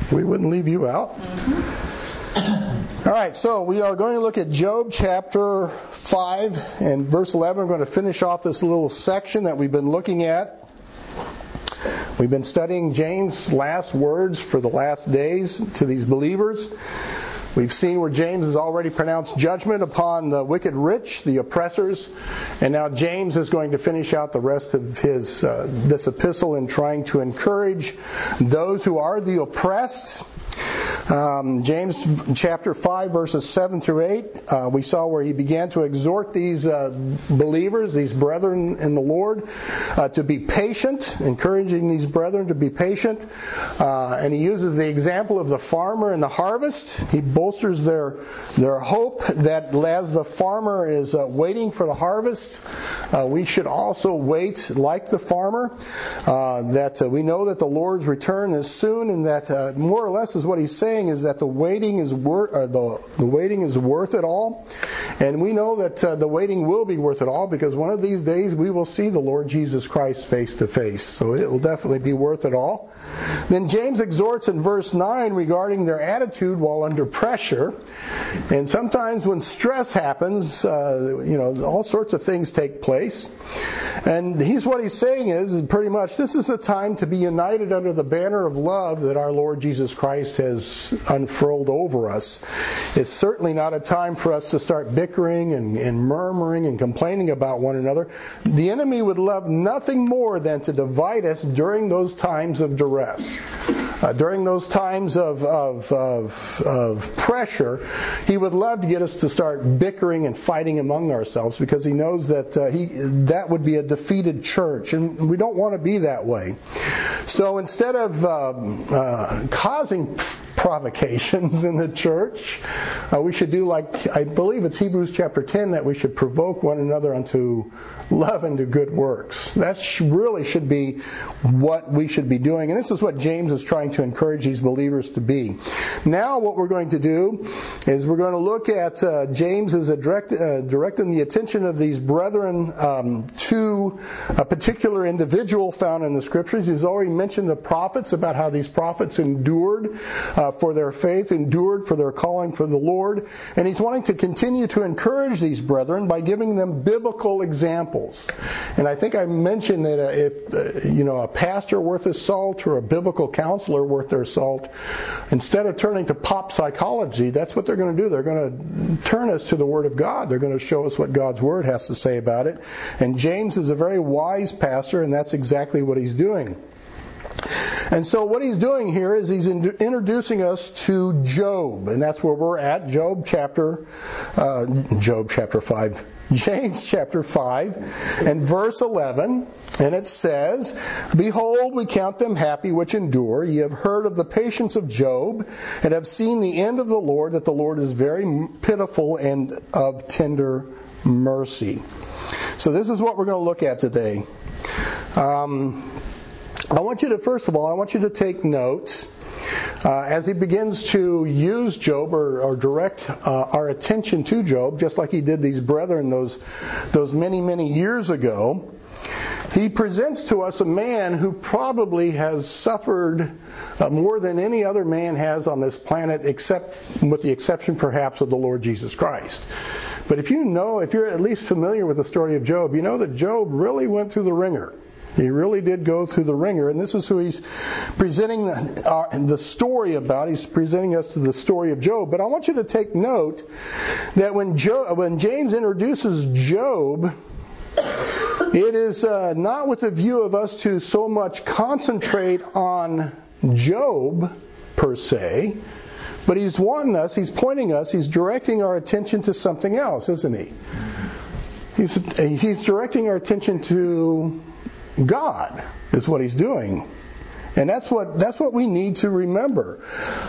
We wouldn't leave you out. All right, so we are going to look at Job chapter 5 and verse 11. We're going to finish off this little section that we've been looking at. We've been studying James' last words for the last days to these believers. We've seen where James has already pronounced judgment upon the wicked rich, the oppressors, and now James is going to finish out the rest of his this epistle in trying to encourage those who are the oppressed. James chapter 5 verses 7 through 8, we saw where he began to exhort these believers, these brethren in the Lord, to be patient, encouraging these brethren to be patient. And he uses the example of the farmer and the harvest. He bolsters their hope that as the farmer is waiting for the harvest, we should also wait like the farmer, that we know that the Lord's return is soon, and that more or less is what he's saying is that the waiting is worth it all, and we know that the waiting will be worth it all, because one of these days we will see the Lord Jesus Christ face to face. So it will definitely be worth it all. Then James exhorts in verse 9 regarding their attitude while under pressure, and sometimes when stress happens, all sorts of things take place. And what he's saying is pretty much this is a time to be united under the banner of love that our Lord Jesus Christ has unfurled over us. It's certainly not a time for us to start bickering and murmuring and complaining about one another. The enemy would love nothing more than to divide us during those times of duress. During those times of pressure, he would love to get us to start bickering and fighting among ourselves, because he knows that that would be a defeated church, and we don't want to be that way. So instead of causing provocations in the church, we should do like, I believe it's Hebrews chapter 10, that we should provoke one another unto love and to good works. That really should be what we should be doing. And this is what James is trying to encourage these believers to be. Now what we're going to do is we're going to look at James is directing the attention of these brethren to a particular individual found in the Scriptures. He's already mentioned the prophets, about how these prophets endured for their faith, endured for their calling for the Lord. And he's wanting to continue to encourage these brethren by giving them biblical examples. And I think I mentioned that if a pastor worth his salt or a biblical counselor worth their salt, instead of turning to pop psychology, that's what they're going to do. They're going to turn us to the Word of God. They're going to show us what God's Word has to say about it. And James is a very wise pastor, and that's exactly what he's doing. And so what he's doing here is he's introducing us to Job, and that's where we're at. James chapter 5 and verse 11, and it says, "Behold, we count them happy which endure. Ye have heard of the patience of Job, and have seen the end of the Lord, that the Lord is very pitiful and of tender mercy." So this is what we're going to look at today. I want you to take notes as he begins to use Job or direct our attention to Job, just like he did these brethren those many, many years ago. He presents to us a man who probably has suffered more than any other man has on this planet, with the exception perhaps of the Lord Jesus Christ. But if you're at least familiar with the story of Job, you know that Job really went through the ringer. He really did go through the ringer, and this is who he's presenting the story about. He's presenting us to the story of Job. But I want you to take note that when James introduces Job, it is not with the view of us to so much concentrate on Job per se, but he's pointing us, he's directing our attention to something else, isn't he? He's directing our attention to God, is what he's doing. And that's what we need to remember.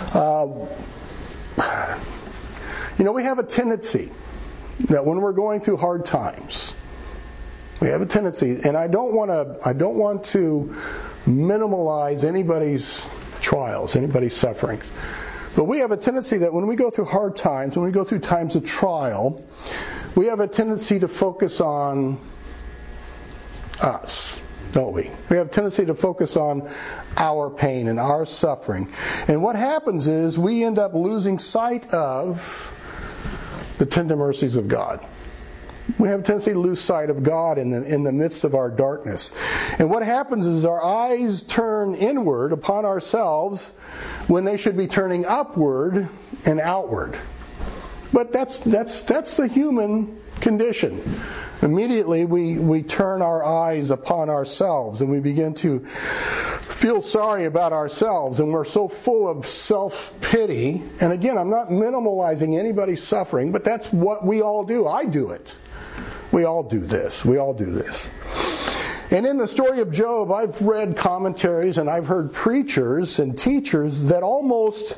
We have a tendency that when we're going through hard times, we have a tendency, and I don't want to minimize anybody's trials, anybody's sufferings. But we have a tendency that when we go through hard times, when we go through times of trial, we have a tendency to focus on us. don't we? We have a tendency to focus on our pain and our suffering. And what happens is we end up losing sight of the tender mercies of God. We have a tendency to lose sight of God in the midst of our darkness. And what happens is our eyes turn inward upon ourselves when they should be turning upward and outward. But that's the human condition. Immediately we turn our eyes upon ourselves and we begin to feel sorry about ourselves, and we're so full of self-pity. And again, I'm not minimalizing anybody's suffering, but that's what we all do. I do it. We all do this. We all do this. And in the story of Job, I've read commentaries and I've heard preachers and teachers that almost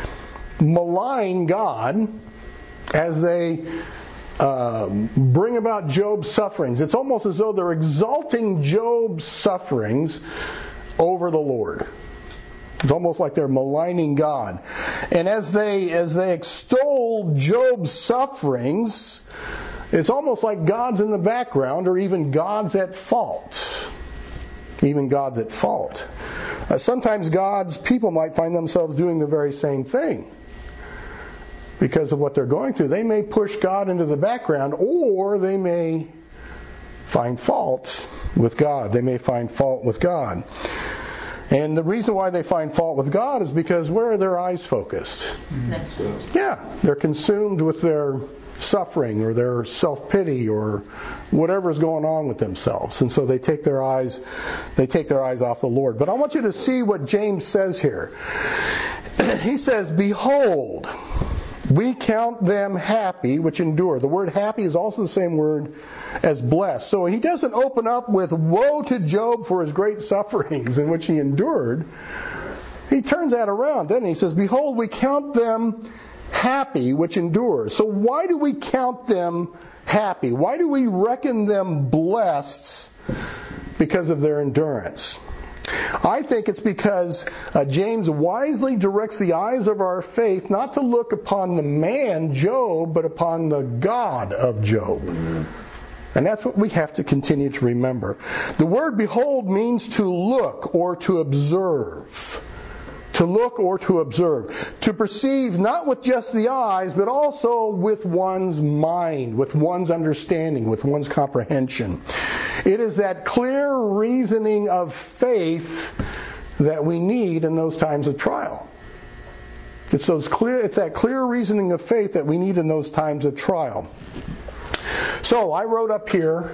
malign God as they bring about Job's sufferings. It's almost as though they're exalting Job's sufferings over the Lord. It's almost like they're maligning God. And as they extol Job's sufferings, it's almost like God's in the background, or even God's at fault. Even God's at fault. Sometimes God's people might find themselves doing the very same thing. Because of what they're going through, they may push God into the background, or they may find fault with God. They may find fault with God. And the reason why they find fault with God is because where are their eyes focused? Themselves. Yeah, they're consumed with their suffering or their self-pity or whatever is going on with themselves. And so they take their eyes off the Lord. But I want you to see what James says here. He says, "Behold, we count them happy which endure." The word happy is also the same word as blessed. So he doesn't open up with woe to Job for his great sufferings in which he endured. He turns that around, doesn't he? He says, "Behold, we count them happy which endure." So why do we count them happy? Why do we reckon them blessed because of their endurance? I think it's because James wisely directs the eyes of our faith not to look upon the man, Job, but upon the God of Job. And that's what we have to continue to remember. The word behold means to look or to observe. To look or to observe. To perceive not with just the eyes, but also with one's mind, with one's understanding, with one's comprehension. It is that clear reasoning of faith that we need in those times of trial. It's that clear reasoning of faith that we need in those times of trial. So I wrote up here,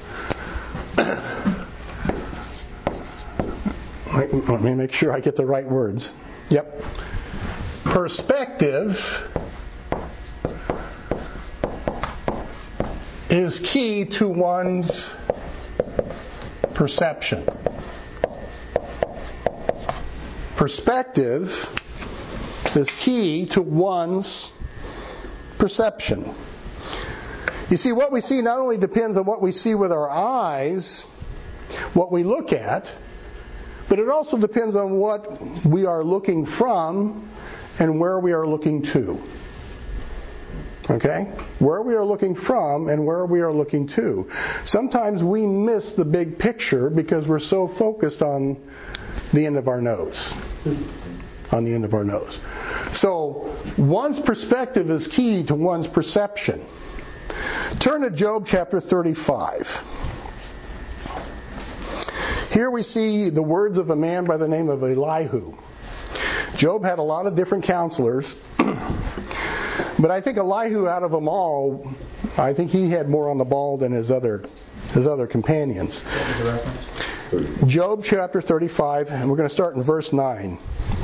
let me make sure I get the right words. Yep. Perspective is key to one's perception. Perspective is key to one's perception. You see, what we see not only depends on what we see with our eyes, what we look at, but it also depends on what we are looking from and where we are looking to. Okay? Where we are looking from and where we are looking to. Sometimes we miss the big picture because we're so focused on the end of our nose. On the end of our nose. So, one's perspective is key to one's perception. Turn to Job chapter 35. Here we see the words of a man by the name of Elihu. Job had a lot of different counselors, but I think Elihu, out of them all, I think he had more on the ball than his other companions. Job chapter 35, and we're going to start in verse 9.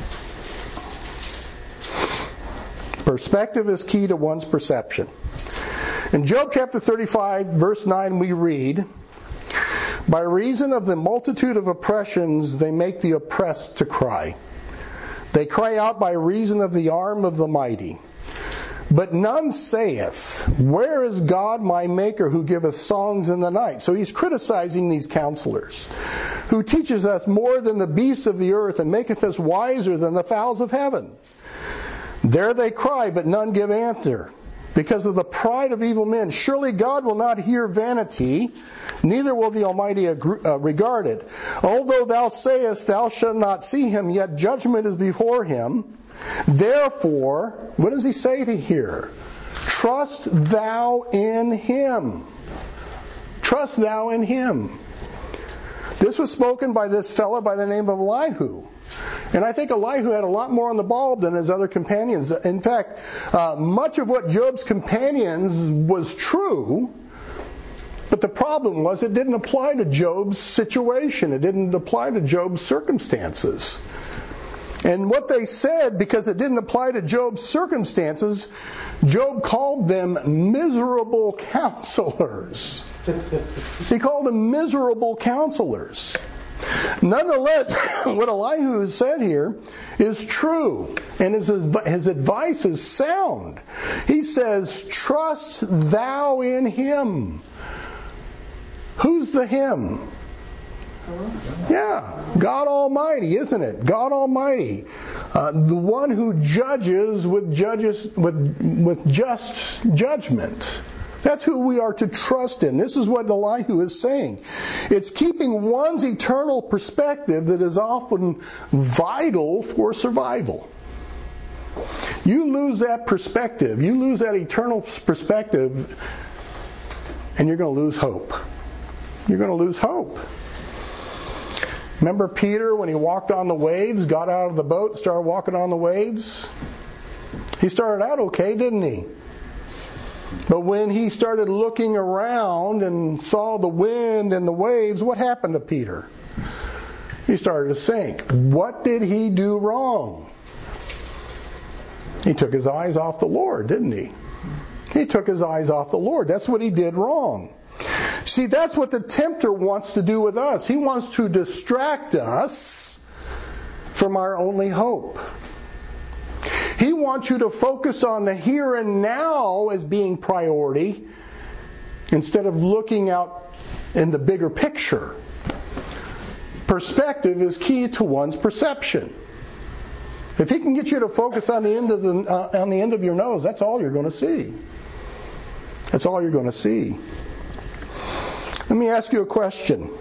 Perspective is key to one's perception. In Job chapter 35, verse 9, we read, "By reason of the multitude of oppressions, they make the oppressed to cry. They cry out by reason of the arm of the mighty. But none saith, Where is God my Maker, who giveth songs in the night?" So he's criticizing these counselors. "Who teaches us more than the beasts of the earth, and maketh us wiser than the fowls of heaven. There they cry, but none give answer. because of the pride of evil men. Surely God will not hear vanity, neither will the Almighty regard it. Although thou sayest thou shalt not see him, yet judgment is before him. Therefore, what does he say to here? Trust thou in him. Trust thou in him. This was spoken by this fellow by the name of Elihu. And I think Elihu had a lot more on the bulb than his other companions. In fact, much of what Job's companions was true, but the problem was it didn't apply to Job's situation. It didn't apply to Job's circumstances. And what they said, because it didn't apply to Job's circumstances, Job called them miserable counselors. He called them miserable counselors. Nonetheless, what Elihu has said here is true, and his advice is sound. He says, trust thou in him. Who's the him? Yeah, God Almighty, isn't it? God Almighty. The one who judges with just judgment. That's who we are to trust in. This is what Elihu is saying. It's keeping one's eternal perspective that is often vital for survival. You lose that perspective, you lose that eternal perspective, and you're going to lose hope. You're going to lose hope. Remember Peter when he walked on the waves, got out of the boat, started walking on the waves? He started out okay, didn't he? But when he started looking around and saw the wind and the waves, what happened to Peter? He started to sink. What did he do wrong? He took his eyes off the Lord, didn't he? He took his eyes off the Lord. That's what he did wrong. See, that's what the tempter wants to do with us. He wants to distract us from our only hope. He wants you to focus on the here and now as being priority instead of looking out in the bigger picture. Perspective is key to one's perception. If he can get you to focus on the end of your nose, that's all you're going to see. That's all you're going to see. Let me ask you a question.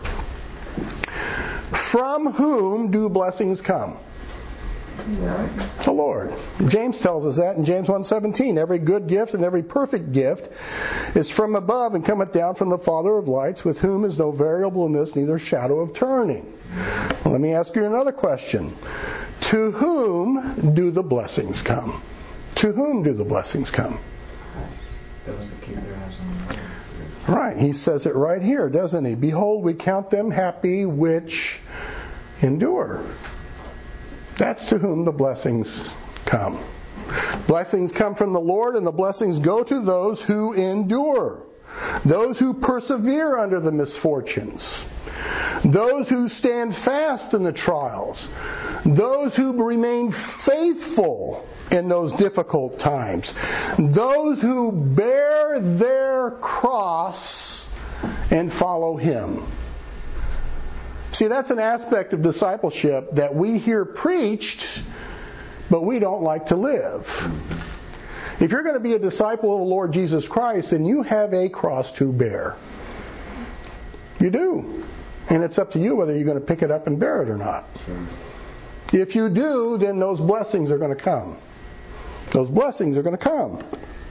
From whom do blessings come? The Lord. James tells us that in James 1:17. Every good gift and every perfect gift is from above and cometh down from the Father of lights, with whom is no variableness, neither shadow of turning. Well, let me ask you another question. To whom do the blessings come? To whom do the blessings come? Those that keep their eyes on the Lord. Right. He says it right here, doesn't he? Behold, we count them happy which endure. That's to whom the blessings come. Blessings come from the Lord, and the blessings go to those who endure, those who persevere under the misfortunes, those who stand fast in the trials, those who remain faithful in those difficult times, those who bear their cross and follow Him. See, that's an aspect of discipleship that we hear preached, but we don't like to live. If you're going to be a disciple of the Lord Jesus Christ, then you have a cross to bear. You do. And it's up to you whether you're going to pick it up and bear it or not. If you do, then those blessings are going to come. Those blessings are going to come.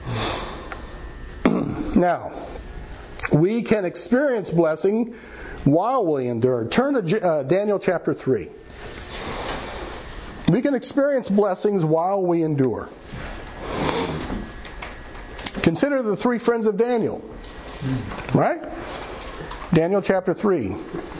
Now, we can experience blessing while we endure. Turn to Daniel chapter 3. We can experience blessings while we endure. Consider the three friends of Daniel. Right? Daniel chapter 3.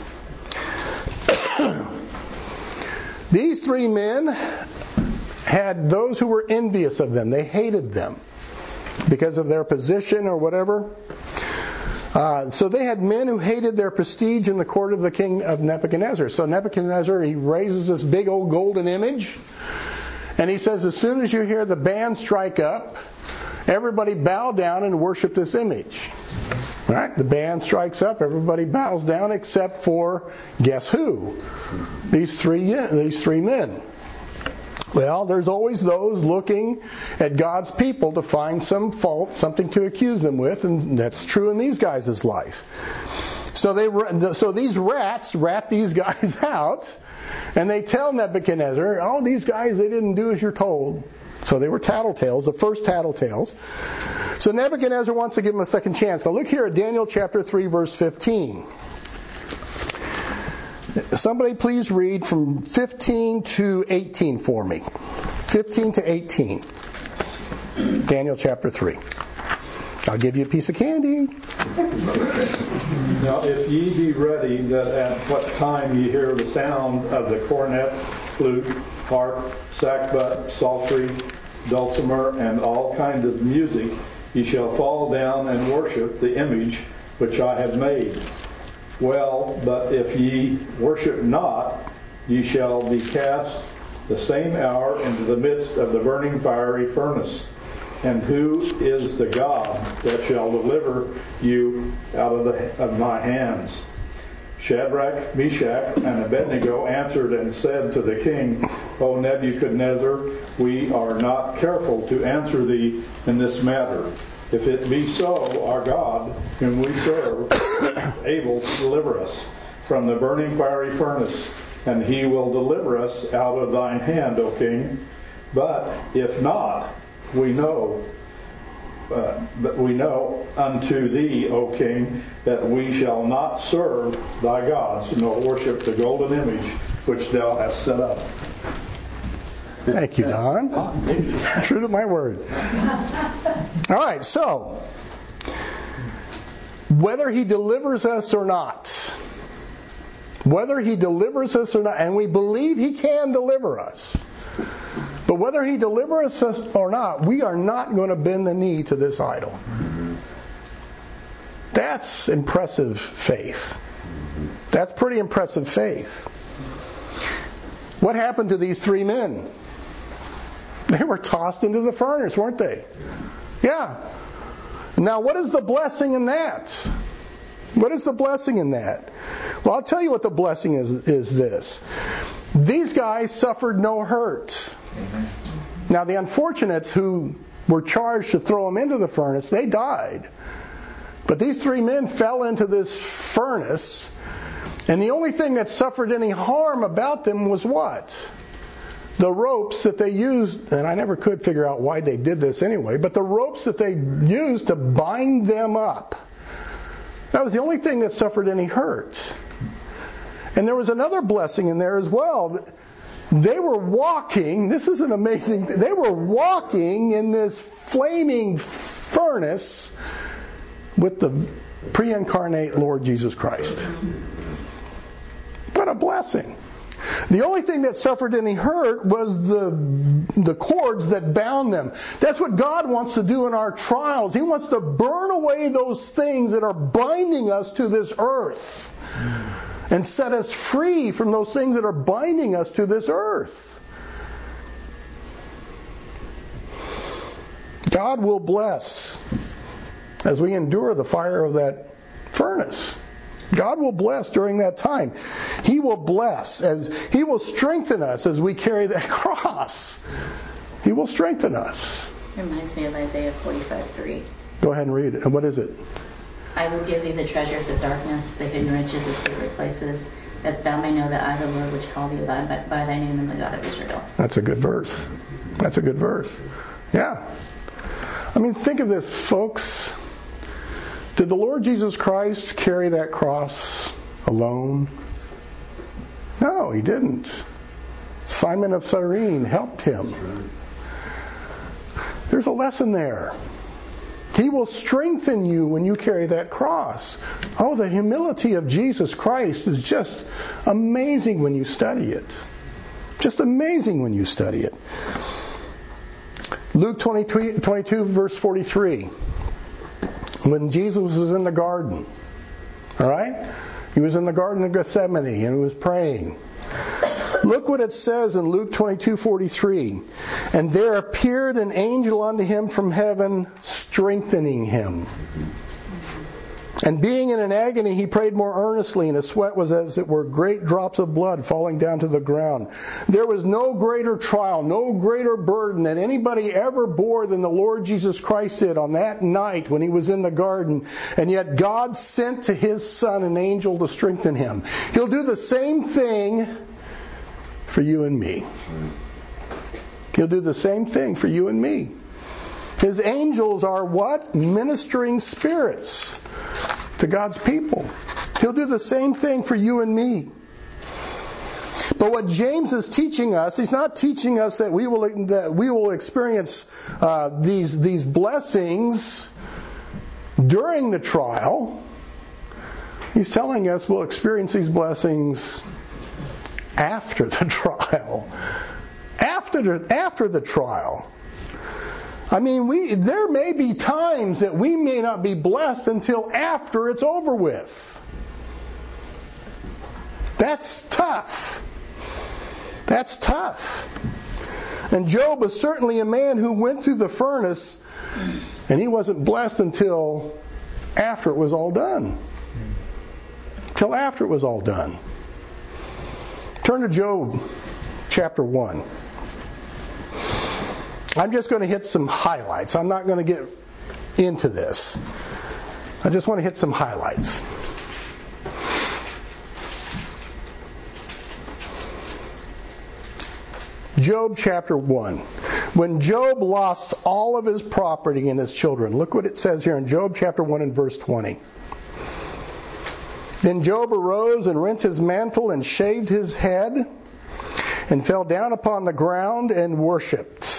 These three men had those who were envious of them. They hated them because of their position or whatever. So they had men who hated their prestige in the court of the king of Nebuchadnezzar. So Nebuchadnezzar, he raises this big old golden image, and he says, as soon as you hear the band strike up, everybody bow down and worship this image. Right? The band strikes up, everybody bows down except for, guess who? These three men. Well, there's always those looking at God's people to find some fault, something to accuse them with, and that's true in these guys' life. So these rats rat these guys out, and they tell Nebuchadnezzar, "Oh, these guys, they didn't do as you're told." So they were tattletales, the first tattletales. So Nebuchadnezzar wants to give them a second chance. Now look here at Daniel chapter 3, verse 15. Somebody please read from 15 to 18 for me. 15 to 18. Daniel chapter 3. I'll give you a piece of candy. Now if ye be ready, that at what time ye hear the sound of the cornet, flute, harp, sackbut, psaltery, dulcimer, and all kinds of music, ye shall fall down and worship the image which I have made. Well, but if ye worship not, ye shall be cast the same hour into the midst of the burning fiery furnace. And who is the God that shall deliver you out of my hands? Shadrach, Meshach, and Abednego answered and said to the king, O Nebuchadnezzar, we are not careful to answer thee in this matter. If it be so, our God, whom we serve, is able to deliver us from the burning fiery furnace, and he will deliver us out of thine hand, O king. But if not, we know unto thee, O king, that we shall not serve thy gods, nor worship the golden image which thou hast set up. Thank you, Don. True to my word. All right, so whether he delivers us or not, and we believe he can deliver us, but whether he delivers us or not, we are not going to bend the knee to this idol. That's impressive faith. That's pretty impressive faith. What happened to these three men? They were tossed into the furnace, weren't they? Yeah. Now, what is the blessing in that? What is the blessing in that? Well, I'll tell you what the blessing is this. These guys suffered no hurt. Now, the unfortunates who were charged to throw them into the furnace, they died. But these three men fell into this furnace, and the only thing that suffered any harm about them was what? The ropes that they used, and I never could figure out why they did this anyway, but the ropes that they used to bind them up. That was the only thing that suffered any hurt. And there was another blessing in there as well. They were walking, this is an amazing thing, they were walking in this flaming furnace with the pre-incarnate Lord Jesus Christ. What a blessing. The only thing that suffered any hurt was the cords that bound them. That's what God wants to do in our trials. He wants to burn away those things that are binding us to this earth and set us free from those things that are binding us to this earth. God will bless as we endure the fire of that furnace. God will bless during that time. He will bless as He will strengthen us as we carry that cross. He will strengthen us. Reminds me of Isaiah 45:3. Go ahead and read it. And what is it? I will give thee the treasures of darkness, the hidden riches of secret places, that thou may know that I, the Lord, which called thee by thy name, am the God of Israel. That's a good verse. That's a good verse. Yeah. I mean, think of this, folks. Did the Lord Jesus Christ carry that cross alone? No, He didn't. Simon of Cyrene helped Him. There's a lesson there. He will strengthen you when you carry that cross. Oh, the humility of Jesus Christ is just amazing when you study it. Just amazing when you study it. Luke 22, verse 43. When Jesus was in the garden, all right? He was in the Garden of Gethsemane and he was praying. Look what it says in Luke 22:43. And there appeared an angel unto him from heaven, strengthening him. And being in an agony, he prayed more earnestly, and his sweat was as it were great drops of blood falling down to the ground. There was no greater trial, no greater burden that anybody ever bore than the Lord Jesus Christ did on that night when he was in the garden. And yet God sent to his Son an angel to strengthen him. He'll do the same thing for you and me. He'll do the same thing for you and me. His angels are what? Ministering spirits to God's people. He'll do the same thing for you and me. But what James is teaching us, he's not teaching us that we will experience these blessings during the trial. He's telling us we'll experience these blessings after the trial. After the trial. I mean, there may be times that we may not be blessed until after it's over with. That's tough. That's tough. And Job was certainly a man who went through the furnace, and he wasn't blessed until after it was all done. Till after it was all done. Turn to Job chapter 1. I'm just going to hit some highlights. I'm not going to get into this. I just want to hit some highlights. Job chapter 1. When Job lost all of his property and his children, look what it says here in Job chapter 1 and verse 20. Then Job arose and rent his mantle and shaved his head and fell down upon the ground and worshipped.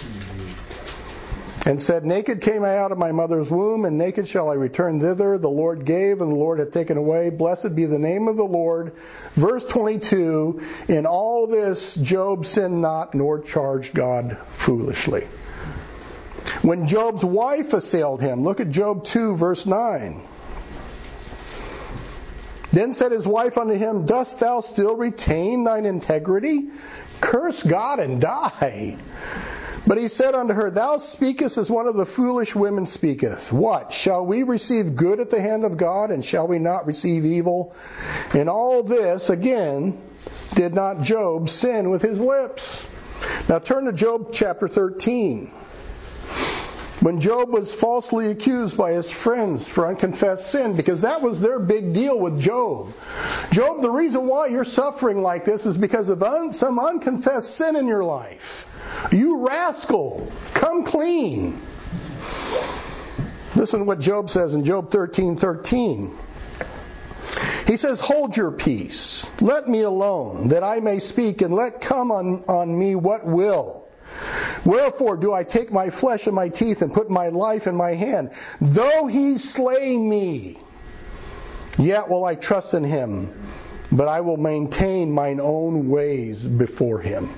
And said, naked came I out of my mother's womb, and naked shall I return thither. The Lord gave, and the Lord hath taken away. Blessed be the name of the Lord. Verse 22, in all this Job sinned not, nor charged God foolishly. When Job's wife assailed him, look at Job 2, verse 9. Then said his wife unto him, dost thou still retain thine integrity? Curse God and die. But he said unto her, thou speakest as one of the foolish women speaketh. What? Shall we receive good at the hand of God, and shall we not receive evil? In all this, again, did not Job sin with his lips? Now turn to Job chapter 13. When Job was falsely accused by his friends for unconfessed sin, because that was their big deal with Job. Job, the reason why you're suffering like this is because of some unconfessed sin in your life. You rascal, come clean. Listen to what Job says in Job 13:13. He says, hold your peace. Let me alone, that I may speak, and let come on me what will. Wherefore do I take my flesh in my teeth and put my life in my hand? Though he slay me, yet will I trust in him, but I will maintain mine own ways before him.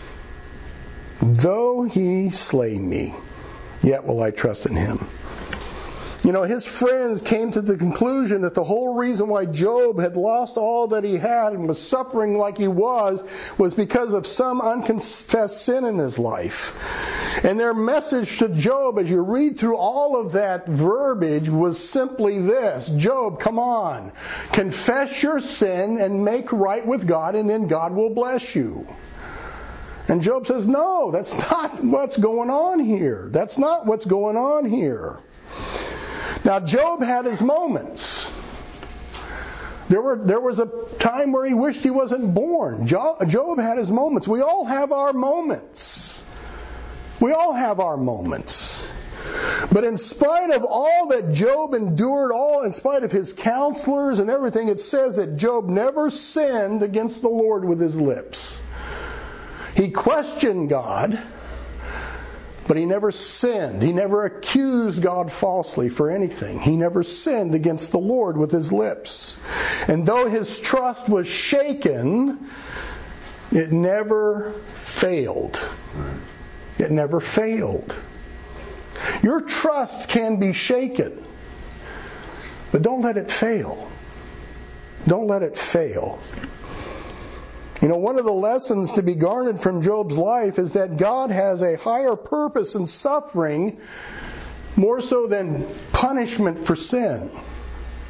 Though he slay me, yet will I trust in him. You know, his friends came to the conclusion that the whole reason why Job had lost all that he had and was suffering like he was because of some unconfessed sin in his life. And their message to Job, as you read through all of that verbiage, was simply this: Job, come on, confess your sin and make right with God, and then God will bless you. And Job says, no, that's not what's going on here. That's not what's going on here. Now, Job had his moments. There was a time where he wished he wasn't born. Job had his moments. We all have our moments. We all have our moments. But in spite of all that Job endured, all in spite of his counselors and everything, it says that Job never sinned against the Lord with his lips. He questioned God, but he never sinned. He never accused God falsely for anything. He never sinned against the Lord with his lips. And though his trust was shaken, it never failed. It never failed. Your trust can be shaken, but don't let it fail. Don't let it fail. You know, one of the lessons to be garnered from Job's life is that God has a higher purpose in suffering more so than punishment for sin.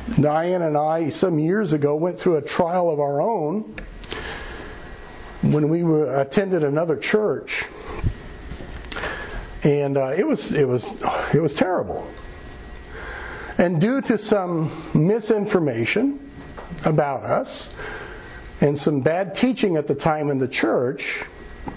Diane and I, some years ago, went through a trial of our own when we attended another church, and it was terrible. And due to some misinformation about us and some bad teaching at the time in the church,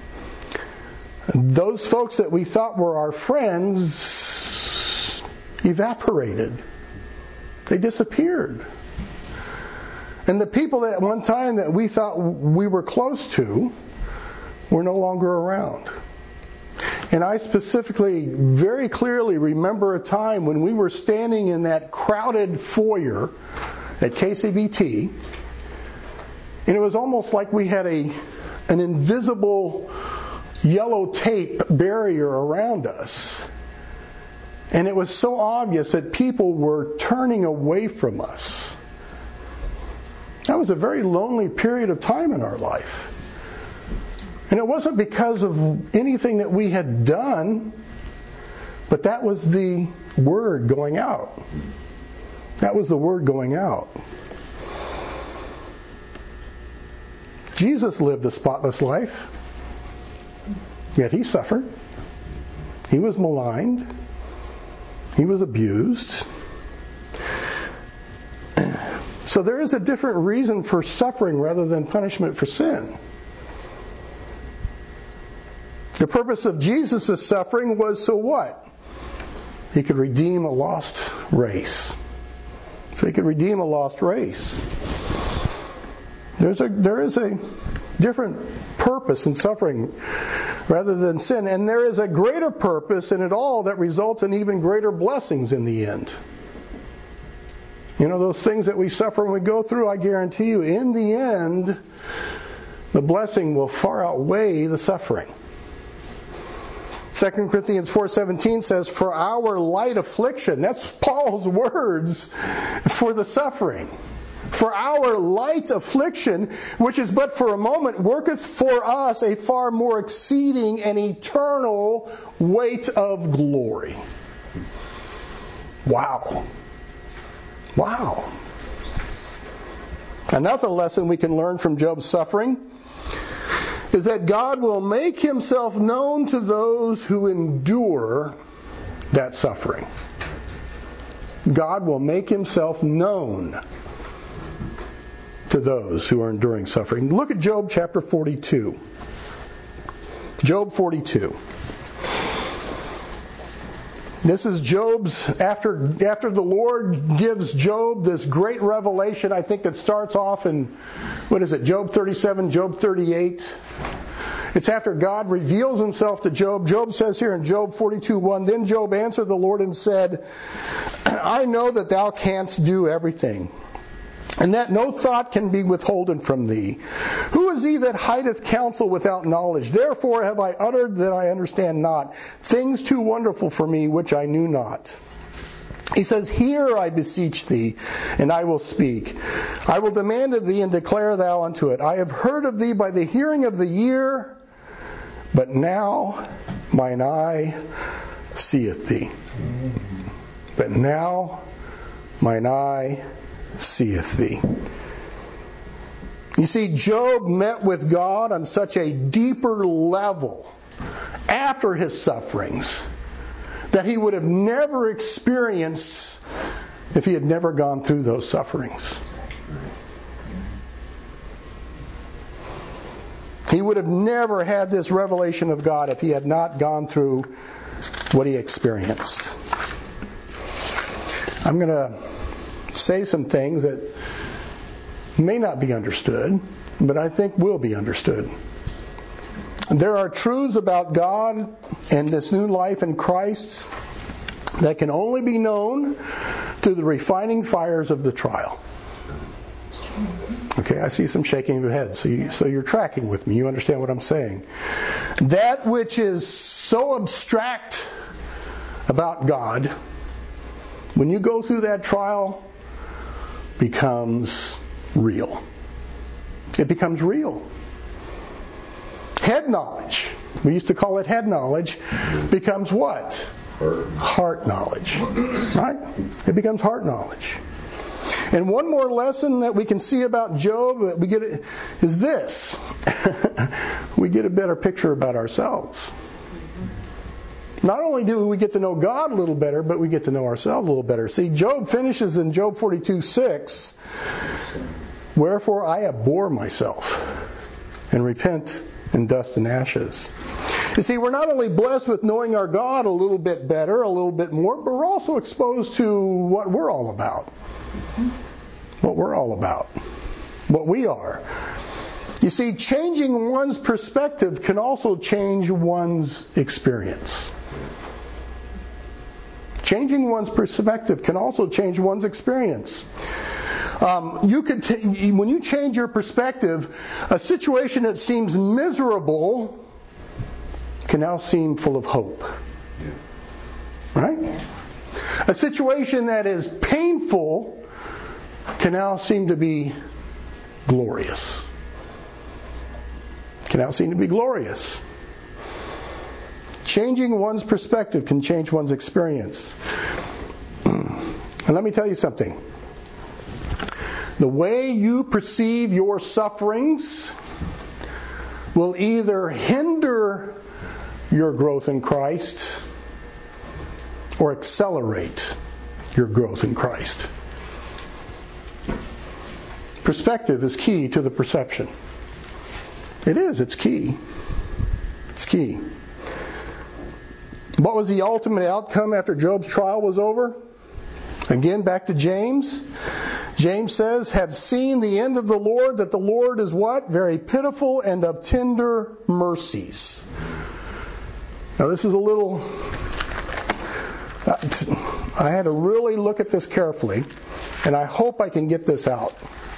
those folks that we thought were our friends evaporated. They disappeared. And the people that at one time that we thought we were close to were no longer around. And I specifically, very clearly remember a time when we were standing in that crowded foyer at KCBT, and it was almost like we had an invisible yellow tape barrier around us. And it was so obvious that people were turning away from us. That was a very lonely period of time in our life. And it wasn't because of anything that we had done, but that was the word going out. That was the word going out. Jesus lived a spotless life, yet he suffered. He was maligned. He was abused. So there is a different reason for suffering rather than punishment for sin. The purpose of Jesus' suffering was so what? He could redeem a lost race. So he could redeem a lost race. There is a different purpose in suffering rather than sin. And there is a greater purpose in it all that results in even greater blessings in the end. You know, those things that we suffer and we go through, I guarantee you, in the end, the blessing will far outweigh the suffering. 2 Corinthians 4:17 says, "For our light affliction," that's Paul's words for the suffering. "For our light affliction, which is but for a moment, worketh for us a far more exceeding and eternal weight of glory." Wow. Wow. Another lesson we can learn from Job's suffering is that God will make himself known to those who endure that suffering. God will make himself known to those who are enduring suffering. Look at Job chapter 42. Job 42. This is Job's, after the Lord gives Job this great revelation, I think that starts off in, Job 37, Job 38. It's after God reveals himself to Job. Job says here in Job 42:1, "Then Job answered the Lord and said, I know that thou canst do everything, and that no thought can be withholden from thee. Who is he that hideth counsel without knowledge? Therefore have I uttered that I understand not, things too wonderful for me which I knew not." He says, "Hear, I beseech thee, and I will speak. I will demand of thee, and declare thou unto it. I have heard of thee by the hearing of the ear, but now mine eye seeth thee." But now mine eye seeth thee. You see, Job met with God on such a deeper level after his sufferings that he would have never experienced if he had never gone through those sufferings. He would have never had this revelation of God if he had not gone through what he experienced. I'm going to say some things that may not be understood, but I think will be understood. There are truths about God and this new life in Christ that can only be known through the refining fires of the trial. Okay, I see some shaking of your head, so you're tracking with me. You understand what I'm saying. That which is so abstract about God, when you go through that trial, becomes real. It becomes real. Head knowledge, we used to call it head knowledge, becomes what? Heart knowledge. Right? It becomes heart knowledge. And one more lesson that we can see about Job that we get is this. We get a better picture about ourselves. Not only do we get to know God a little better, but we get to know ourselves a little better. See, Job finishes in Job 42:6, "Wherefore I abhor myself and repent in dust and ashes." You see, we're not only blessed with knowing our God a little bit better, a little bit more, but we're also exposed to what we're all about. What we're all about. What we are. You see, changing one's perspective can also change one's experience. Changing one's perspective can also change one's experience. When you change your perspective, a situation that seems miserable can now seem full of hope. Right? A situation that is painful can now seem to be glorious. Can now seem to be glorious. Changing one's perspective can change one's experience. And let me tell you something. The way you perceive your sufferings will either hinder your growth in Christ or accelerate your growth in Christ. Perspective is key to the perception. It is. It's key. It's key. What was the ultimate outcome after Job's trial was over? Again, back to James. James says, "Have seen the end of the Lord, that the Lord is" what? "Very pitiful and of tender mercies." Now this is a little... I had to really look at this carefully, and I hope I can get this out.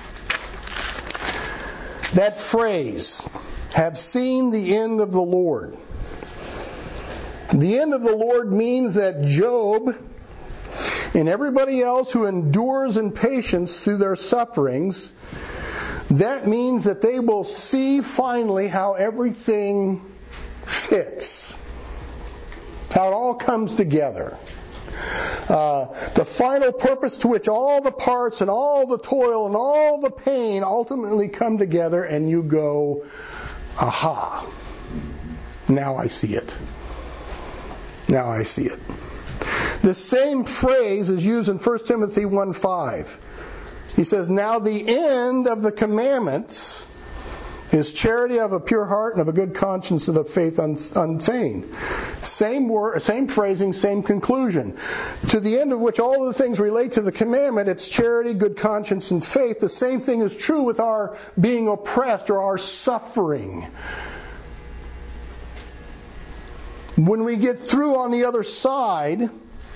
That phrase, "have seen the end of the Lord." The end of the Lord means that Job and everybody else who endures in patience through their sufferings, that means that they will see finally how everything fits, how it all comes together. The final purpose to which all the parts and all the toil and all the pain ultimately come together, and you go, "Aha, now I see it. Now I see it." The same phrase is used in 1 Timothy 1:5. He says, "Now the end of the commandments is charity, of a pure heart, and of a good conscience, and of faith unfeigned." Same word, same phrasing, same conclusion. To the end of which all of the things relate to the commandment, it's charity, good conscience, and faith. The same thing is true with our being oppressed or our suffering. When we get through on the other side,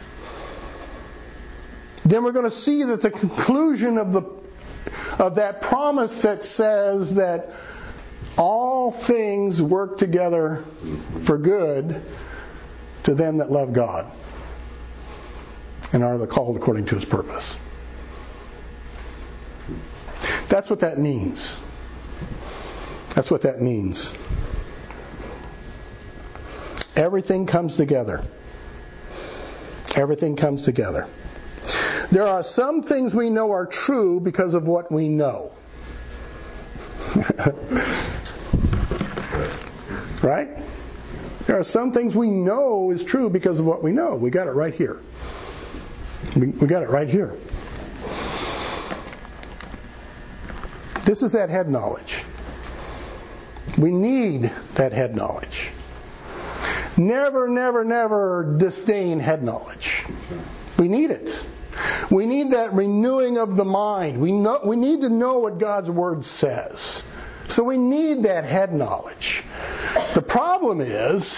then we're going to see that the conclusion of that promise that says that all things work together for good to them that love God and are called according to His purpose. That's what that means. That's what that means. Everything comes together. Everything comes together. There are some things we know are true because of what we know. Right? There are some things we know is true because of what we know. We got it right here. We got it right here. This is that head knowledge. We need that head knowledge. Never, never, never disdain head knowledge. We need it. We need that renewing of the mind. We need to know what God's Word says. So we need that head knowledge. The problem is,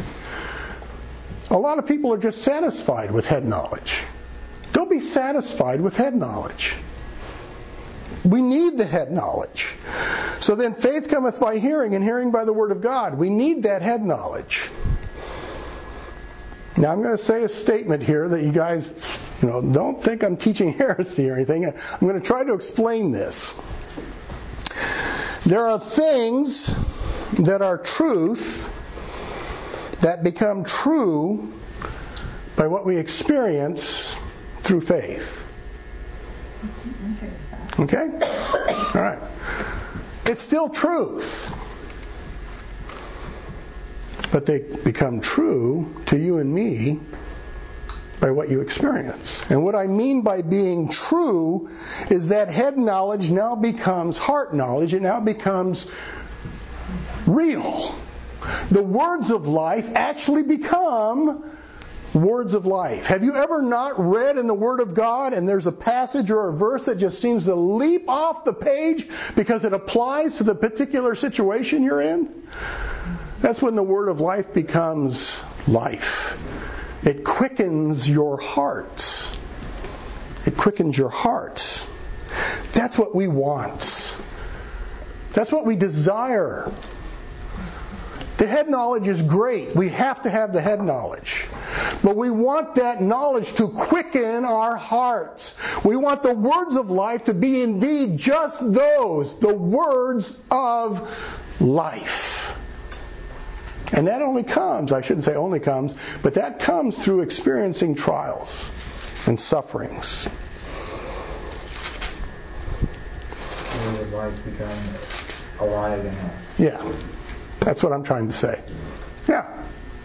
a lot of people are just satisfied with head knowledge. Don't be satisfied with head knowledge. We need the head knowledge. So then faith cometh by hearing, and hearing by the Word of God. We need that head knowledge. Now I'm going to say a statement here that you guys, don't think I'm teaching heresy or anything. I'm going to try to explain this. There are things that are truth that become true by what we experience through faith. Okay? All right. It's still truth. But they become true to you and me by what you experience. And what I mean by being true is that head knowledge now becomes heart knowledge. It now becomes real. The words of life actually become words of life. Have you ever not read in the Word of God and there's a passage or a verse that just seems to leap off the page because it applies to the particular situation you're in? That's when the Word of life becomes life. It quickens your heart. It quickens your heart. That's what we want. That's what we desire. The head knowledge is great. We have to have the head knowledge. But we want that knowledge to quicken our hearts. We want the words of life to be indeed just those, the words of life. And that only comes, I shouldn't say only comes, but that comes through experiencing trials and sufferings. Words of life become alive in us. Yeah, that's what I'm trying to say. Yeah.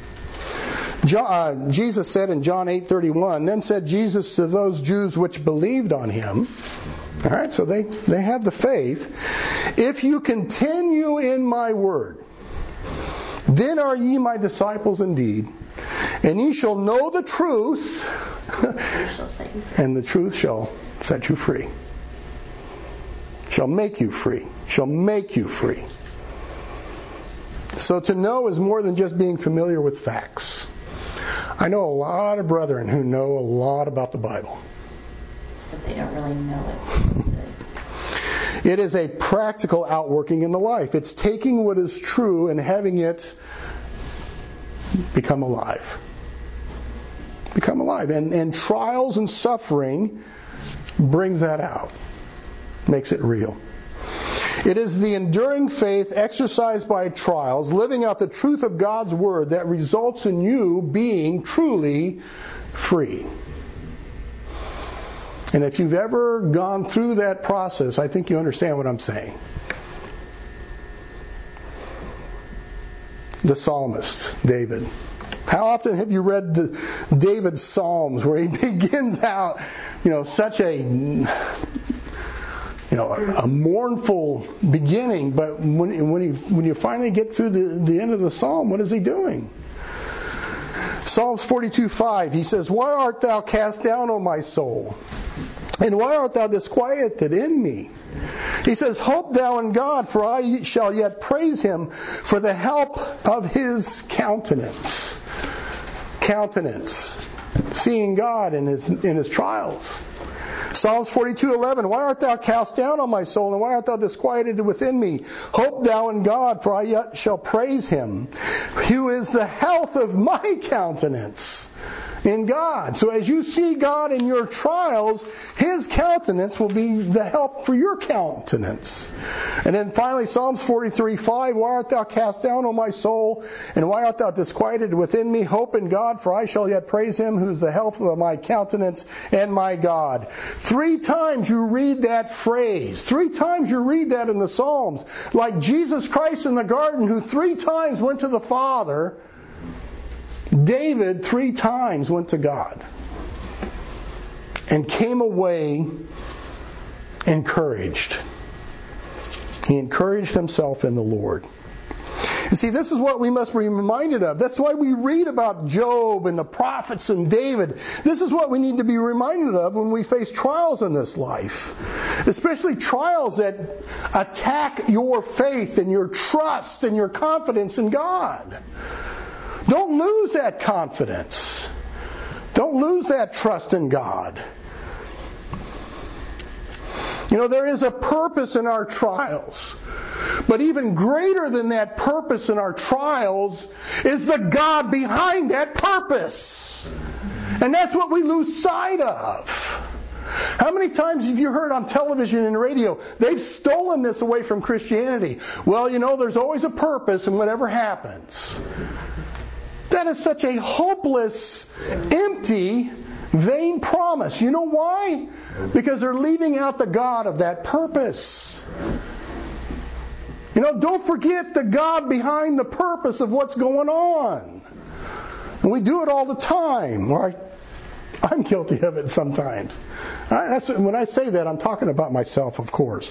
Jesus said in John 8:31, then said Jesus to those Jews which believed on him, all right, so they had the faith, if you continue in my word, then are ye my disciples indeed, and ye shall know the truth, and the truth shall set you free. Shall make you free. Shall make you free. So to know is more than just being familiar with facts. I know a lot of brethren who know a lot about the Bible. But they don't really know it. It is a practical outworking in the life. It's taking what is true and having it become alive. Become alive. And trials and suffering brings that out. Makes it real. It is the enduring faith exercised by trials, living out the truth of God's Word, that results in you being truly free. And if you've ever gone through that process, I think you understand what I'm saying. The psalmist, David. How often have you read David's Psalms where he begins out, such a mournful beginning, but when you finally get through the end of the psalm, what is he doing? Psalms 42:5, he says, why art thou cast down, O my soul? And why art thou disquieted in me? He says, hope thou in God, for I shall yet praise him for the help of his countenance. Countenance. Seeing God in his trials. Psalms 42:11, why art thou cast down, O my soul, and why art thou disquieted within me? Hope thou in God, for I yet shall praise him, who is the health of my countenance. In God. So as you see God in your trials, his countenance will be the help for your countenance. And then finally, Psalms 43:5, why art thou cast down, O my soul, and why art thou disquieted within me? Hope in God, for I shall yet praise him, who is the health of my countenance and my God. 3 times you read that phrase. 3 times you read that in the Psalms. Like Jesus Christ in the garden, who 3 times went to the Father, David 3 times went to God and came away encouraged. He encouraged himself in the Lord. You see, this is what we must be reminded of. That's why we read about Job and the prophets and David. This is what we need to be reminded of when we face trials in this life. Especially trials that attack your faith and your trust and your confidence in God. Don't lose that confidence. Don't lose that trust in God. There is a purpose in our trials. But even greater than that purpose in our trials is the God behind that purpose. And that's what we lose sight of. How many times have you heard on television and radio, they've stolen this away from Christianity? Well, there's always a purpose in whatever happens. That is such a hopeless, empty Vain promise. You know why? Because they're leaving out the God of that purpose. Don't forget the God behind the purpose of what's going on. And we do it all the time. Right? I'm guilty of it sometimes. When I say that, I'm talking about myself, of course.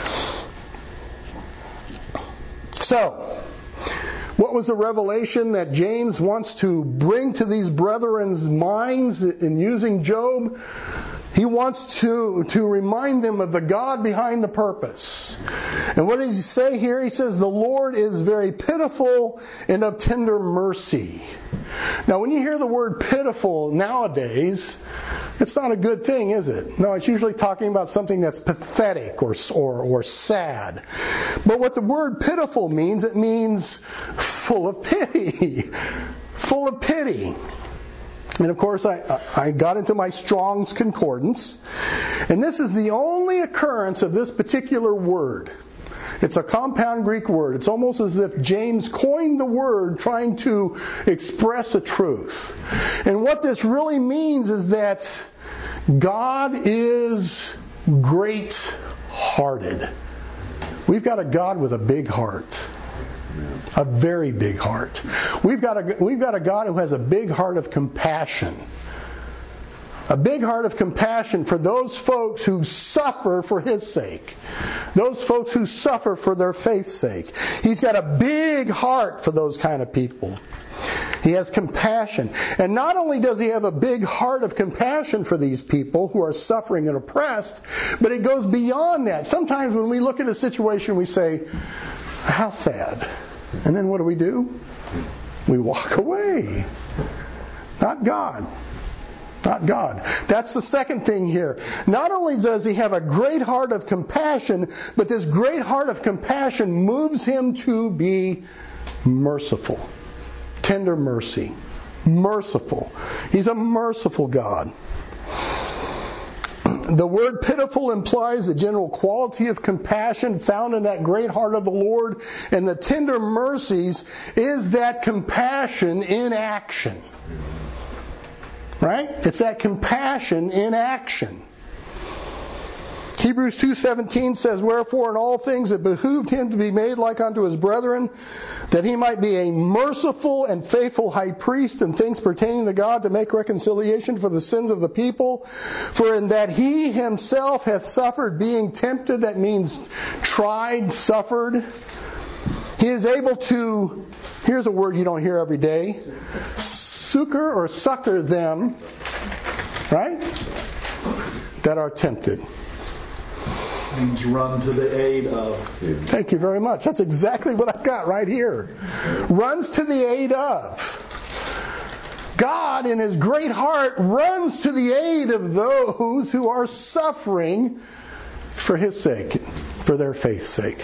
So, what was the revelation that James wants to bring to these brethren's minds in using Job? He wants to remind them of the God behind the purpose. And what does he say here? He says, the Lord is very pitiful and of tender mercy. Now, when you hear the word pitiful nowadays, it's not a good thing, is it? No, it's usually talking about something that's pathetic or sad. But what the word pitiful means, it means full of pity. Full of pity. And of course, I got into my Strong's Concordance. And this is the only occurrence of this particular word. It's a compound Greek word. It's almost as if James coined the word trying to express a truth. And what this really means is that God is great-hearted. We've got a God with a big heart. A very big heart. We've got a God who has a big heart of compassion. A big heart of compassion for those folks who suffer for His sake. Those folks who suffer for their faith's sake. He's got a big heart for those kind of people. He has compassion. And not only does He have a big heart of compassion for these people who are suffering and oppressed, but it goes beyond that. Sometimes when we look at a situation, we say, how sad. And then what do? We walk away. Not God. Not God. That's the second thing here. Not only does He have a great heart of compassion, but this great heart of compassion moves Him to be merciful. Tender mercy. Merciful. He's a merciful God. The word pitiful implies the general quality of compassion found in that great heart of the Lord, and the tender mercies is that compassion in action. Right? It's that compassion in action. Hebrews 2:17 says, wherefore in all things it behooved Him to be made like unto His brethren, that He might be a merciful and faithful high priest in things pertaining to God, to make reconciliation for the sins of the people. For in that He Himself hath suffered, being tempted, that means tried, suffered. He is able to, here's a word you don't hear every day, succor them, right, that are tempted. Means run to the aid of. Thank you very much. That's exactly what I've got right here. Runs to the aid of. God, in His great heart, runs to the aid of those who are suffering for His sake, for their faith's sake.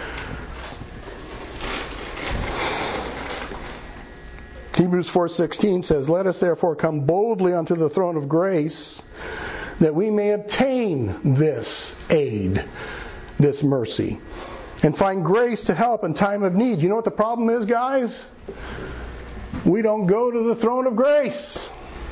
Hebrews 4:16 says, let us therefore come boldly unto the throne of grace, that we may obtain this aid, this mercy, and find grace to help in time of need. You know what the problem is, guys? We don't go to the throne of grace.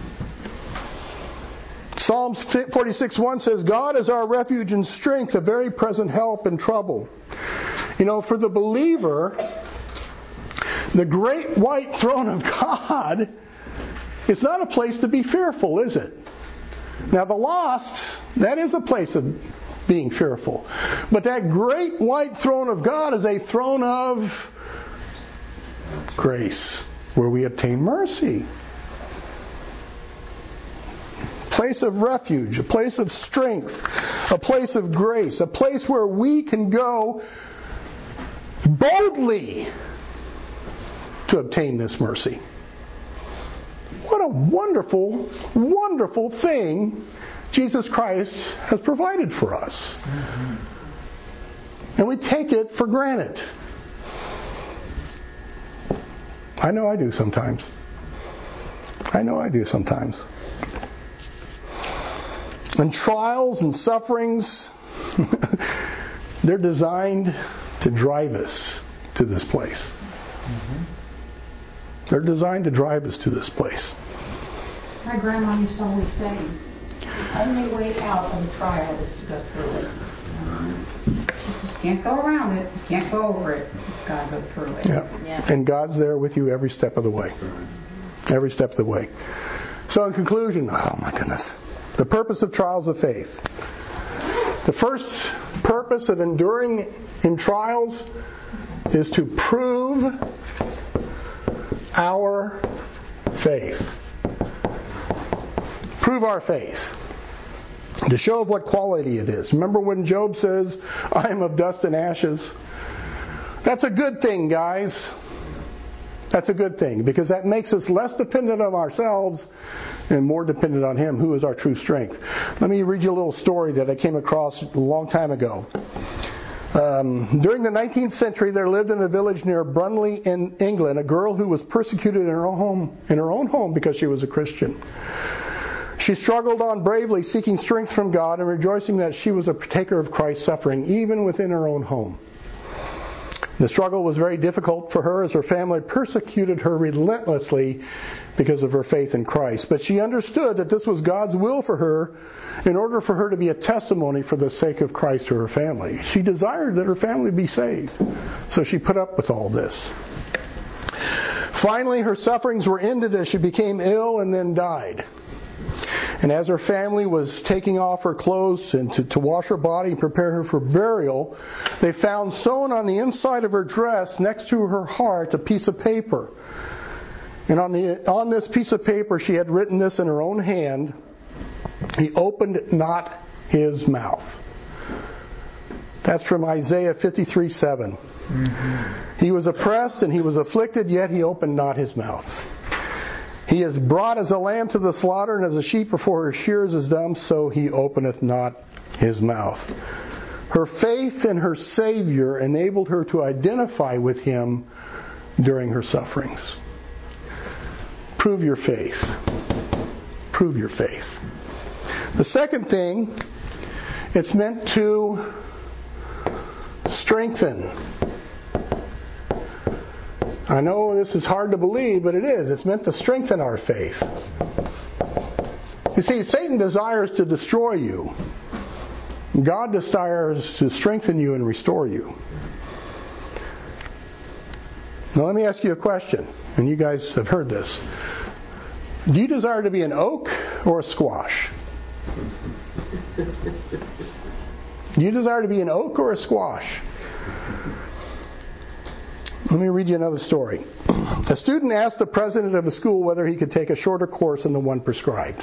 Psalms 46:1 says, God is our refuge and strength, a very present help in trouble. You know, for the believer, the great white throne of God is not a place to be fearful, is it? Now the lost, that is a place of being fearful. But that great white throne of God is a throne of grace, where we obtain mercy. Place of refuge, a place of strength, a place of grace, a place where we can go boldly to obtain this mercy. What a wonderful, wonderful thing Jesus Christ has provided for us. Mm-hmm. And we take it for granted. I know I do sometimes. And trials and sufferings, they're designed to drive us to this place. Mm-hmm. They're designed to drive us to this place. My grandma used to always say, the only way out of a trial is to go through it. She said, you can't go around it, you can't go over it, you've got to go through it. Yeah. And God's there with you every step of the way. Every step of the way. So in conclusion, oh my goodness, the purpose of trials of faith. The first purpose of enduring in trials is to prove our faith. Prove our faith. To show of what quality it is. Remember when Job says, I am of dust and ashes? That's a good thing, guys. That's a good thing, because that makes us less dependent on ourselves and more dependent on Him, who is our true strength. Let me read you a little story that I came across a long time ago. During the 19th century, there lived in a village near Brunley in England a girl who was persecuted in her own home because she was a Christian. She struggled on bravely, seeking strength from God and rejoicing that she was a partaker of Christ's suffering, even within her own home. The struggle was very difficult for her as her family persecuted her relentlessly because of her faith in Christ. But she understood that this was God's will for her in order for her to be a testimony for the sake of Christ to her family. She desired that her family be saved. So she put up with all this. Finally, her sufferings were ended as she became ill and then died. And as her family was taking off her clothes and to wash her body and prepare her for burial, they found sewn on the inside of her dress next to her heart a piece of paper. And on this piece of paper she had written this in her own hand, He opened not His mouth. That's from Isaiah 53:7. Mm-hmm. He was oppressed and He was afflicted, yet He opened not His mouth. He is brought as a lamb to the slaughter, and as a sheep before her shears is dumb, so He openeth not His mouth. Her faith in her Savior enabled her to identify with Him during her sufferings. Prove your faith. Prove your faith. The second thing, it's meant to strengthen. I know this is hard to believe, but it is. It's meant to strengthen our faith. You see, Satan desires to destroy you. God desires to strengthen you and restore you. Now let me ask you a question, and you guys have heard this. Do you desire to be an oak or a squash? Do you desire to be an oak or a squash? Let me read you another story. A student asked the president of the school whether he could take a shorter course than the one prescribed.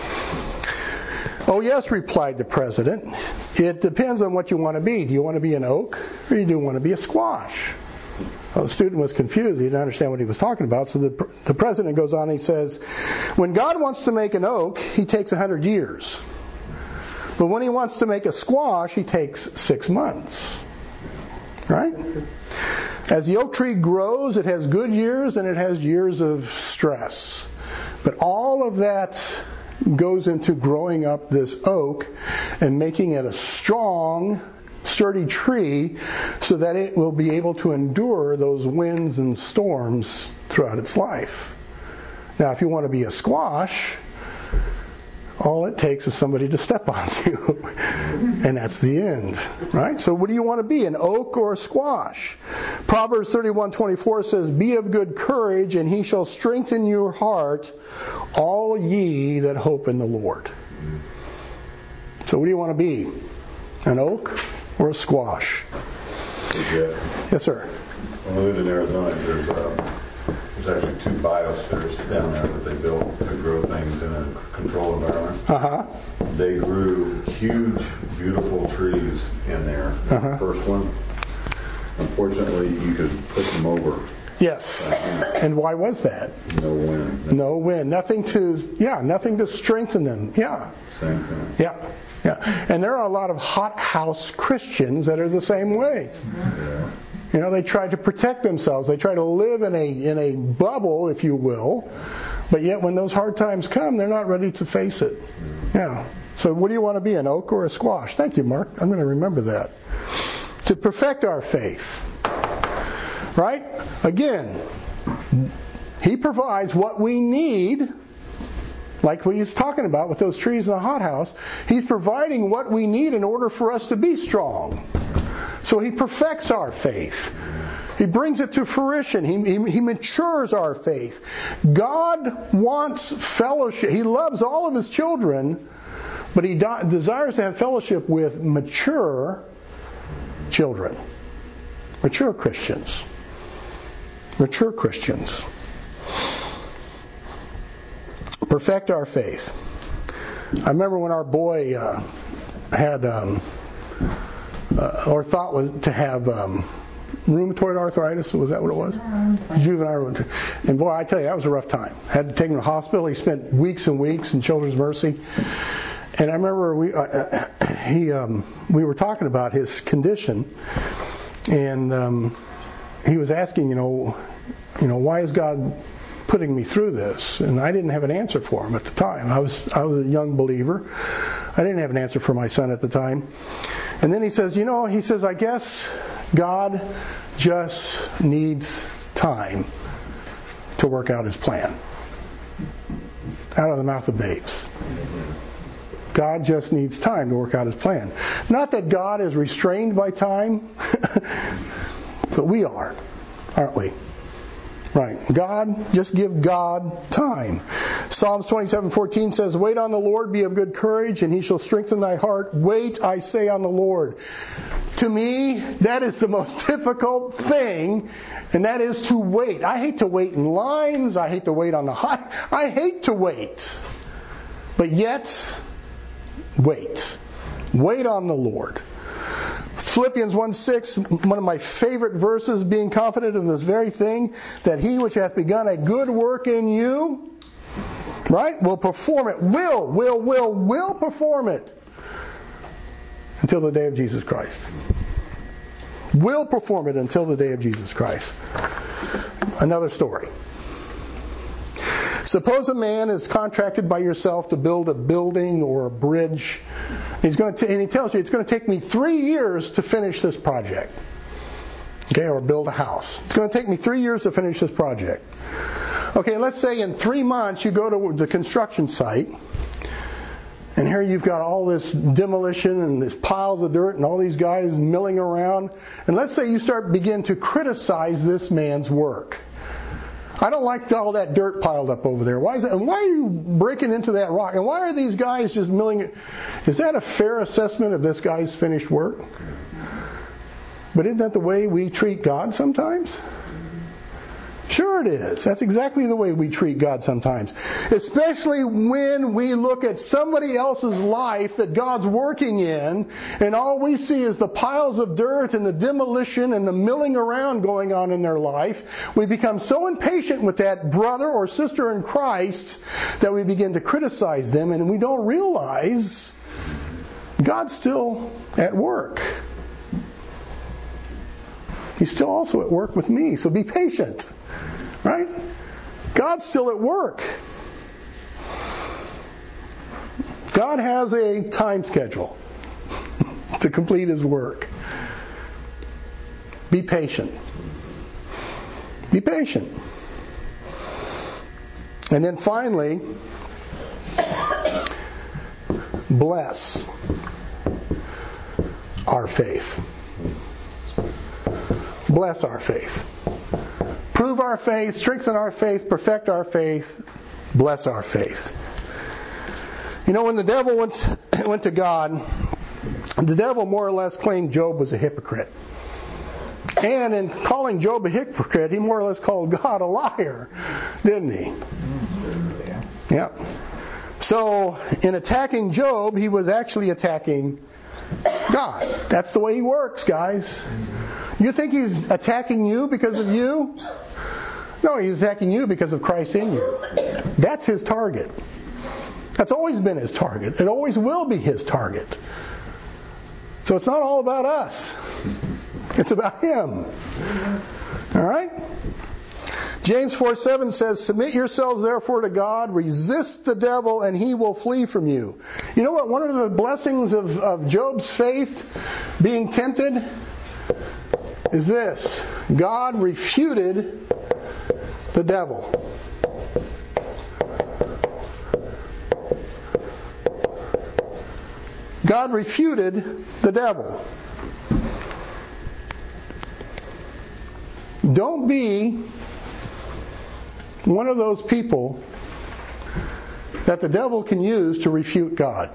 Oh yes, replied the president. It depends on what you want to be. Do you want to be an oak or do you want to be a squash? Well, the student was confused. He didn't understand what he was talking about. So the president goes on and he says, when God wants to make an oak, He takes 100 years. But when He wants to make a squash, He takes 6 months. Right? As the oak tree grows, it has good years and it has years of stress. But all of that goes into growing up this oak and making it a strong, sturdy tree so that it will be able to endure those winds and storms throughout its life. Now, if you want to be a squash, all it takes is somebody to step on you, and that's the end, right? So what do you want to be, an oak or a squash? Proverbs 31:24 says, be of good courage, and He shall strengthen your heart, all ye that hope in the Lord. So what do you want to be, an oak or a squash? Yes, sir. When I lived in Arizona, there's actually 2 biospheres down there that they built to grow things in a controlled environment. Uh-huh. They grew huge, beautiful trees in there. Uh-huh. The first one, unfortunately, you could put them over. Yes. And why was that? No wind. No wind. Nothing to strengthen them. Yeah. Same thing. Yeah. Yeah. And there are a lot of hothouse Christians that are the same way. Yeah. You know, they try to protect themselves. They try to live in a bubble, if you will. But yet when those hard times come, they're not ready to face it. Yeah. So what do you want to be, an oak or a squash? Thank you, Mark. I'm going to remember that. To perfect our faith. Right? Again, He provides what we need Like we was talking about with those trees in the hothouse, He's providing what we need in order for us to be strong. So He perfects our faith. He brings it to fruition. He matures our faith. God wants fellowship. He loves all of His children, but He desires to have fellowship with mature children. Mature Christians. Mature Christians. Perfect our faith. I remember when our boy had, or thought was to have rheumatoid arthritis. Was that what it was? Juvenile rheumatoid. And boy, I tell you, that was a rough time. Had to take him to the hospital. He spent weeks and weeks in Children's Mercy. And I remember we were talking about his condition, and he was asking, why is God putting me through this? And I didn't have an answer for him at the time. I was a young believer. I didn't have an answer for my son at the time. And then he says, I guess God just needs time to work out His plan. Out of the mouth of babes. God just needs time to work out His plan. Not that God is restrained by time, but we are, aren't we? Right. Just give God time. Psalms 27:14 says, "Wait on the Lord, be of good courage, and He shall strengthen thy heart. Wait, I say, on the Lord." To me, that is the most difficult thing, and that is to wait. I hate to wait in lines. I hate to wait on the high. I hate to wait. But yet, wait. Wait on the Lord. Philippians 1:6, one of my favorite verses, being confident of this very thing, that He which hath begun a good work in you, right, will perform it. Will perform it until the day of Jesus Christ. Will perform it until the day of Jesus Christ. Another story. Suppose a man is contracted by yourself to build a building or a bridge. And he tells you, it's going to take me 3 years to finish this project. Okay, or build a house. It's going to take me 3 years to finish this project. Okay, let's say in 3 months you go to the construction site, and here you've got all this demolition and these piles of dirt and all these guys milling around. And let's say you begin to criticize this man's work. I don't like all that dirt piled up over there. Why is that? And why are you breaking into that rock? And why are these guys just milling it? Is that a fair assessment of this guy's finished work? But isn't that the way we treat God sometimes? Sure it is. That's exactly the way we treat God sometimes. Especially when we look at somebody else's life that God's working in, and all we see is the piles of dirt and the demolition and the milling around going on in their life. We become so impatient with that brother or sister in Christ that we begin to criticize them, and we don't realize God's still at work. He's still also at work with me, so be patient. Right? God's still at work. God has a time schedule to complete His work. Be patient. Be patient. And then finally, bless our faith. Bless our faith. Prove our faith, strengthen our faith, perfect our faith, bless our faith. When the devil went to God, the devil more or less claimed Job was a hypocrite. And in calling Job a hypocrite, he more or less called God a liar, didn't he? Yeah. So in attacking Job, he was actually attacking God. That's the way he works, guys. You think he's attacking you because of you? No, he's attacking you because of Christ in you. That's his target. That's always been his target. It always will be his target. So it's not all about us. It's about him. All right? James 4:7 says, "Submit yourselves therefore to God, resist the devil, and he will flee from you." You know what? One of the blessings of Job's faith being tempted is this. God refuted the devil. God refuted the devil. Don't be one of those people that the devil can use to refute God.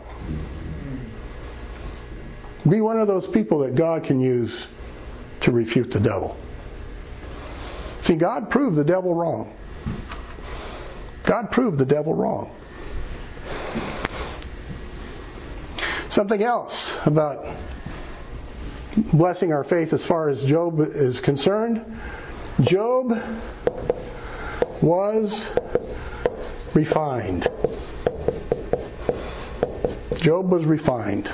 Be one of those people that God can use to refute the devil. See, God proved the devil wrong. God proved the devil wrong. Something else about blessing our faith as far as Job is concerned. Job was refined. Job was refined.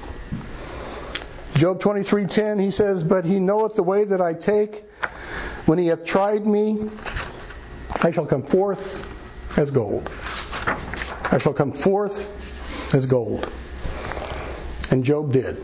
Job 23:10, he says, "But he knoweth the way that I take. When he hath tried me, I shall come forth as gold." I shall come forth as gold. And Job did.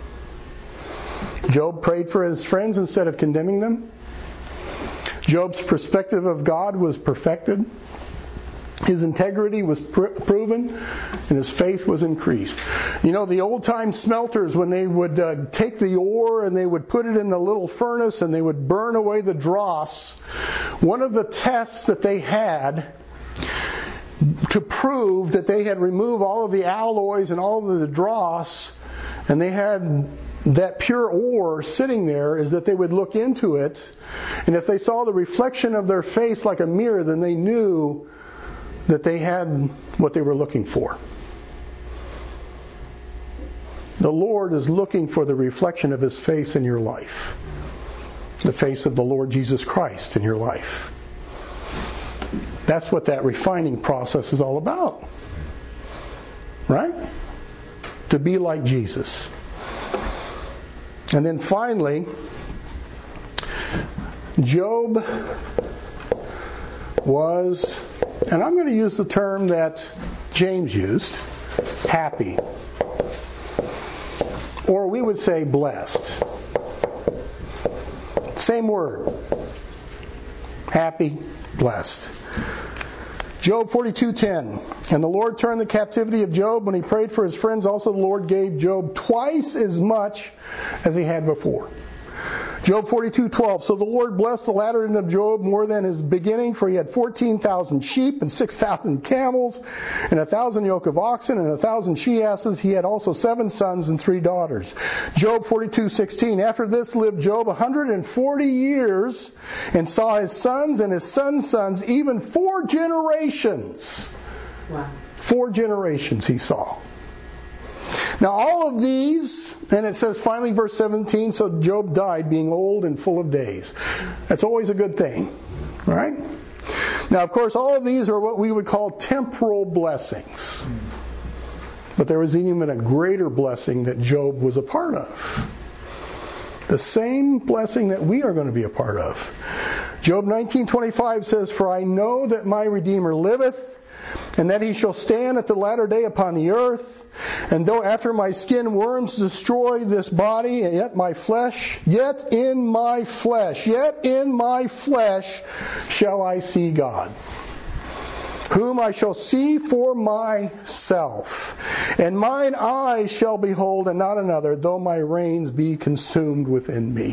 Job prayed for his friends instead of condemning them. Job's perspective of God was perfected. His integrity was proven, and his faith was increased. You know, the old-time smelters, when they would take the ore and they would put it in the little furnace and they would burn away the dross, one of the tests that they had to prove that they had removed all of the alloys and all of the dross, and they had that pure ore sitting there, is that they would look into it, and if they saw the reflection of their face like a mirror, then they knew that they had what they were looking for. The Lord is looking for the reflection of His face in your life. The face of the Lord Jesus Christ in your life. That's what that refining process is all about. Right? To be like Jesus. And then finally, Job was, and I'm going to use the term that James used, happy. Or we would say blessed. Same word. Happy, blessed. Job 42:10. "And the Lord turned the captivity of Job when he prayed for his friends. Also the Lord gave Job twice as much as he had before." Job 42:12. "So the Lord blessed the latter end of Job more than his beginning, for he had 14,000 sheep and 6,000 camels and 1,000 yoke of oxen and 1,000 she-asses. He had also 7 sons and 3 daughters." Job 42:16. "After this lived Job 140 years and saw his sons and his sons' sons, even 4 generations." Wow. 4 generations he saw. Now all of these, and it says finally verse 17, "So Job died being old and full of days." That's always a good thing, right? Now of course all of these are what we would call temporal blessings. But there was even a greater blessing that Job was a part of. The same blessing that we are going to be a part of. Job 19:25 says, "For I know that my Redeemer liveth, and that he shall stand at the latter day upon the earth. And though after my skin worms destroy this body, yet in my flesh shall I see God, whom I shall see for myself. And mine eyes shall behold, and not another, though my reins be consumed within me."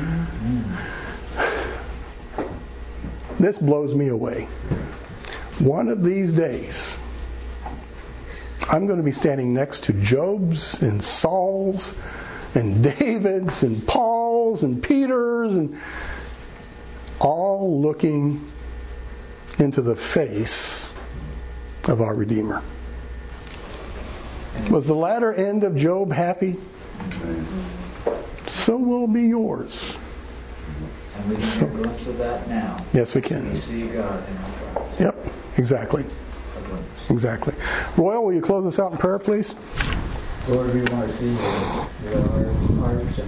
This blows me away. One of these days, I'm going to be standing next to Job's and Saul's and David's and Paul's and Peter's, and all looking into the face of our Redeemer. Was the latter end of Job happy? So will be yours. And we can get a glimpse of that now. Yes, we can. We see God in our lives. Yep, exactly. Exactly. Royal, will you close us out in prayer, please? Lord, we want to see you with our hearts